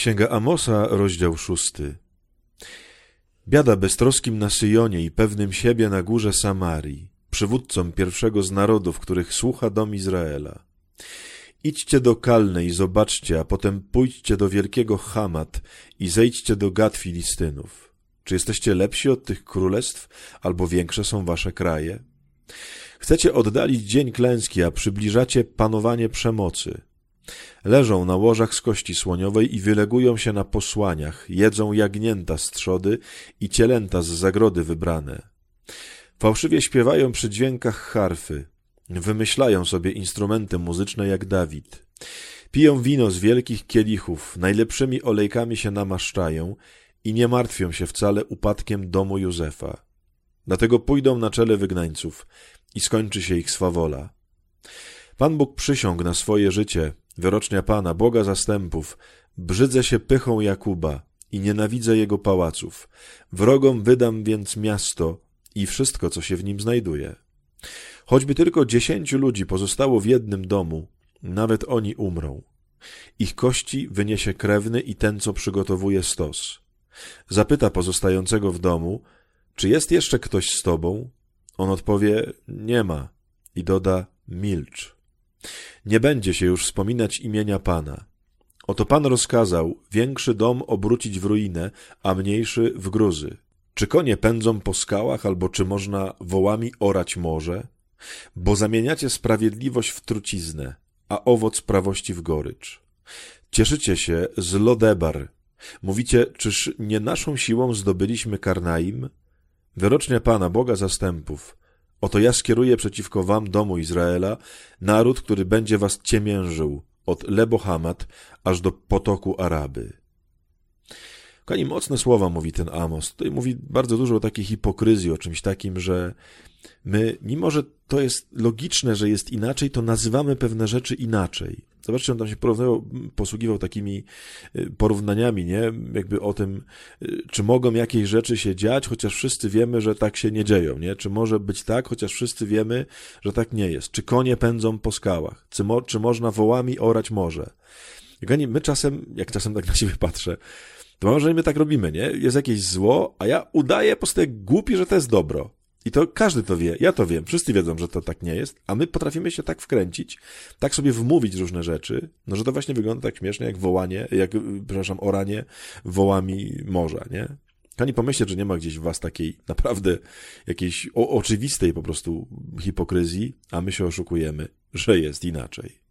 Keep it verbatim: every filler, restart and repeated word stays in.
Księga Amosa, rozdział szósty. Biada beztroskim na Syjonie i pewnym siebie na górze Samarii, przywódcom pierwszego z narodów, których słucha dom Izraela. Idźcie do Kalny i zobaczcie, a potem pójdźcie do wielkiego Hamat i zejdźcie do Gad Filistynów. Czy jesteście lepsi od tych królestw, albo większe są wasze kraje? Chcecie oddalić dzień klęski, a przybliżacie panowanie przemocy. Leżą na łożach z kości słoniowej i wylegują się na posłaniach, jedzą jagnięta z trzody i cielęta z zagrody wybrane. Fałszywie śpiewają przy dźwiękach harfy, wymyślają sobie instrumenty muzyczne jak Dawid. Piją wino z wielkich kielichów, najlepszymi olejkami się namaszczają i nie martwią się wcale upadkiem domu Józefa. Dlatego pójdą na czele wygnańców i skończy się ich swawola. Pan Bóg przysiągł na swoje życie, wyrocznia Pana, Boga zastępów, brzydzę się pychą Jakuba i nienawidzę jego pałaców. Wrogom wydam więc miasto i wszystko, co się w nim znajduje. Choćby tylko dziesięciu ludzi pozostało w jednym domu, nawet oni umrą. Ich kości wyniesie krewny i ten, co przygotowuje stos. Zapyta pozostającego w domu, czy jest jeszcze ktoś z tobą? On odpowie, nie ma i doda, milcz. Nie będzie się już wspominać imienia Pana. Oto Pan rozkazał większy dom obrócić w ruinę, a mniejszy w gruzy. Czy konie pędzą po skałach, albo czy można wołami orać morze? Bo zamieniacie sprawiedliwość w truciznę, a owoc prawości w gorycz. Cieszycie się z Lodebar. Mówicie, czyż nie naszą siłą zdobyliśmy Karnaim? Wyrocznia Pana, Boga zastępów. Oto ja skieruję przeciwko wam, domu Izraela, naród, który będzie was ciemiężył, od Lebo-Hamat aż do potoku Araby. Kochani, mocne słowa mówi ten Amos. Tutaj mówi bardzo dużo o takiej hipokryzji, o czymś takim, że my, mimo że to jest logiczne, że jest inaczej, to nazywamy pewne rzeczy inaczej. Zobaczcie, on tam się porównywał, posługiwał takimi porównaniami, nie? Jakby o tym, czy mogą jakieś rzeczy się dziać, chociaż wszyscy wiemy, że tak się nie dzieją, nie? Czy może być tak, chociaż wszyscy wiemy, że tak nie jest. Czy konie pędzą po skałach? Czy, mo- czy można wołami orać morze? Jak my czasem, jak czasem tak na siebie patrzę, to może my tak robimy, nie? Jest jakieś zło, a ja udaję po prostu jak głupi, że to jest dobro. I to każdy to wie, ja to wiem, wszyscy wiedzą, że to tak nie jest, a my potrafimy się tak wkręcić, tak sobie wmówić różne rzeczy, no że to właśnie wygląda tak śmiesznie jak wołanie, jak, przepraszam, oranie wołami morza, nie? Ani pomyśleć, że nie ma gdzieś w was takiej naprawdę jakiejś o, oczywistej po prostu hipokryzji, a my się oszukujemy, że jest inaczej.